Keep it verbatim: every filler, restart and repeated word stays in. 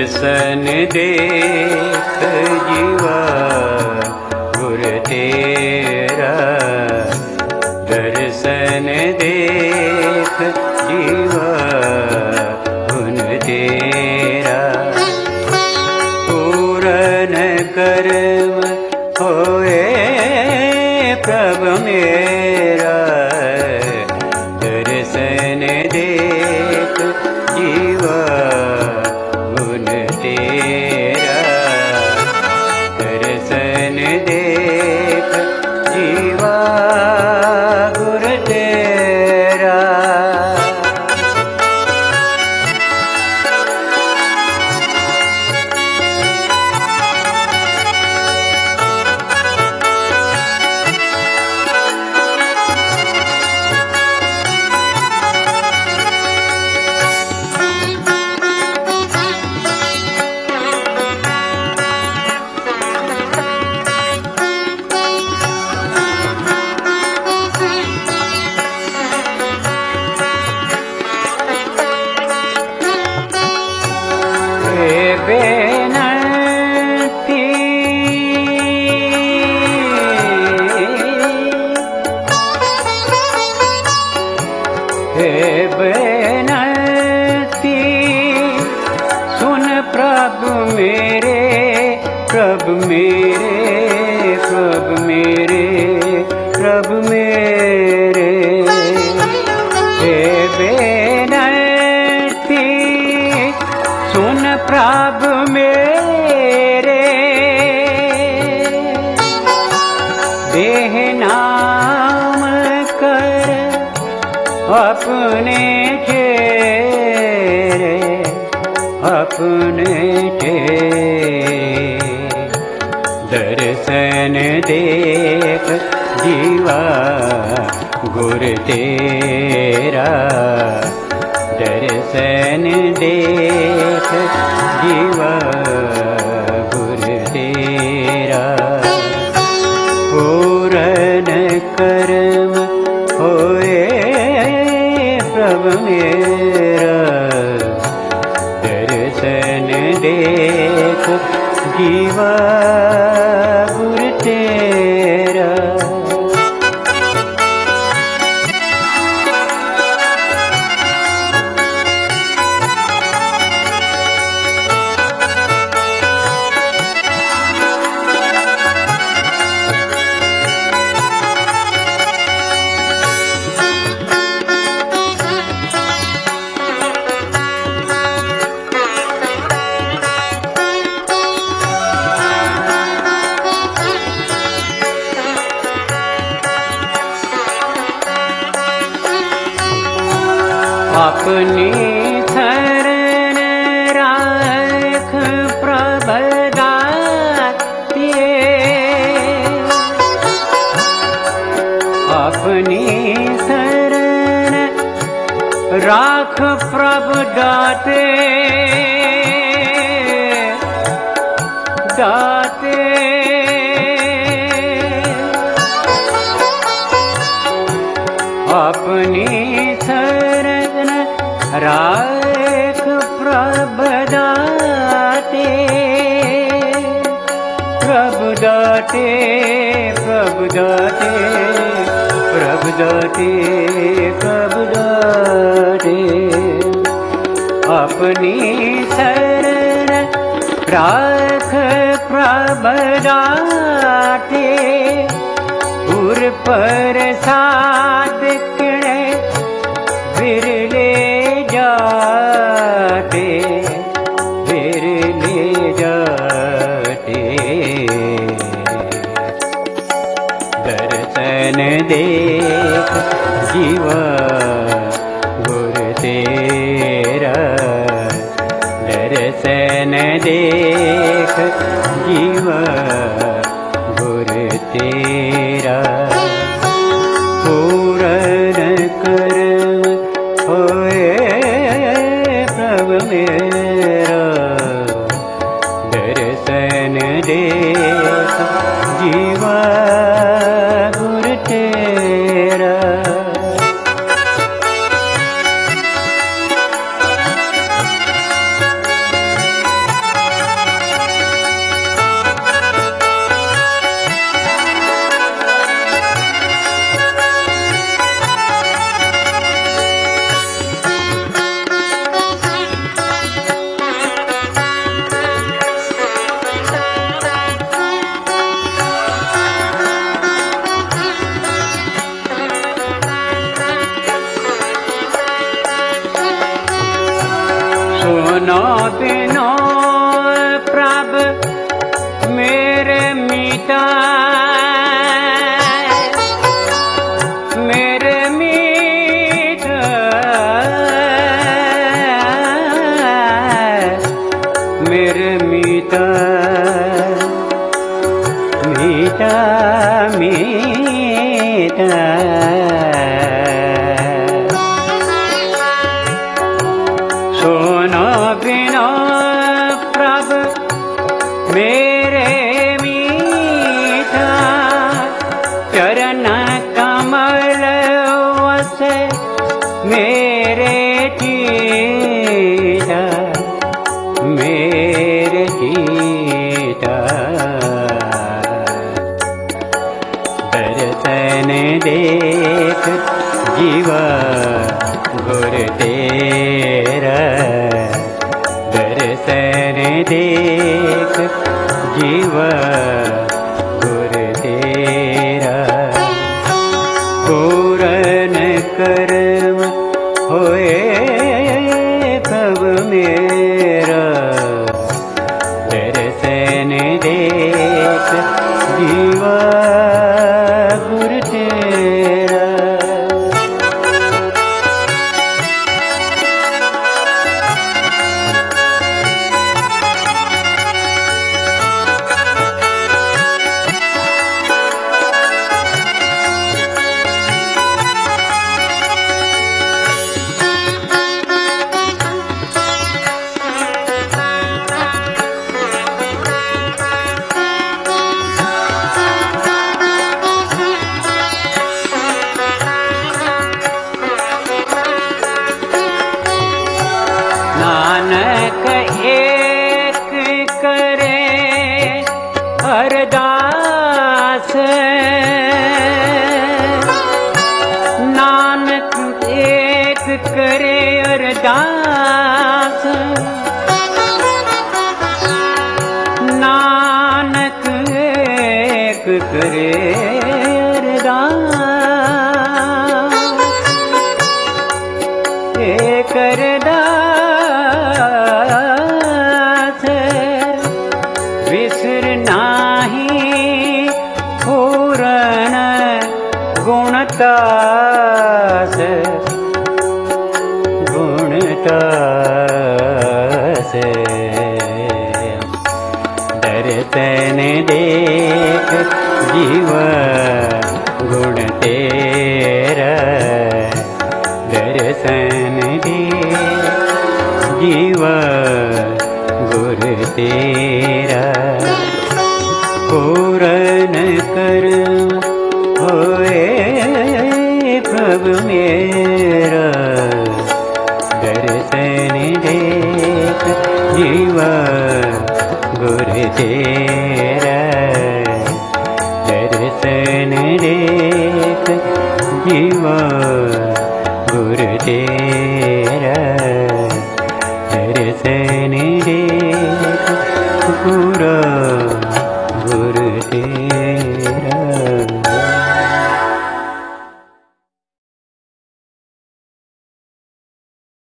दर्शन देख जीवा गुर तेरा, दर्शन देख जीवा गुण तेरा। पूरन कर्म होए प्रभु मेरा, दर्शन देख जीवा गुण तेरा, दर्शन देख जीवा गुर तेरा। बेनती हे बेनती सुन प्रभु मेरे, प्रभु मेरे, प्रभु मेरे, प्रभु मेरे। हे बेनती सुन प्रभु मेरे, देह नाम कर अपने चेहरे, अपने चेहरे। दर्शन देख जीवा गुर तेरा, दर्शन देख जीवा गुर तेरा। पूरन कर्म होए प्रभु मेरा, दर्शन देख जीवा गुर तेरा। अपनी शरण राख प्रभदाते, अपनी शरण राख प्रभु दाते, दाते। अपनी शरण राख प्रभु दाते, प्रभु दाते, प्रभु दाते, प्रभु दाते, प्रभु दाते। अपनी शरण राख प्रभु दाते, उर प्रसाद किणे बिरले जाते, बिरले जाते। दर्शन देख जीवा गुर तेरा, दर्शन देख जीवा गुर तेरा। पूरन कर्म होए प्रभु मेरा, दर्शन देख जीवा गुर तेरा। सोनो बिनो प्रभ मेरे मीठा मेरे मीठा मेरे मीठा मीठा मीठा सोनो बिनो प्रभ मेरे मीठा चरण कमल वसे मेरे जीजा मेरे जीजा दर्शन देख जीवा गुर तेरा दर्शन देख जीवा गुर तेरा पूरन कर्म होए भव मेरा दर्शन देख जीवा गुर तेरा नानक एक करे अरदास नानक एक करे अरदास नानक एक करे अरदास एक अरदास विसर नाही पूरन गुणतास गुणतास दर्शन देख जीव गुण तेरा दर्शन देख जीव गुर तेरा पूरन कर्म होए प्रभ मेरा दर्शन देख जीव गुर तेरा दर्शन देख जीव गुर तेरा दर्शन देख गुर गुर तेरा।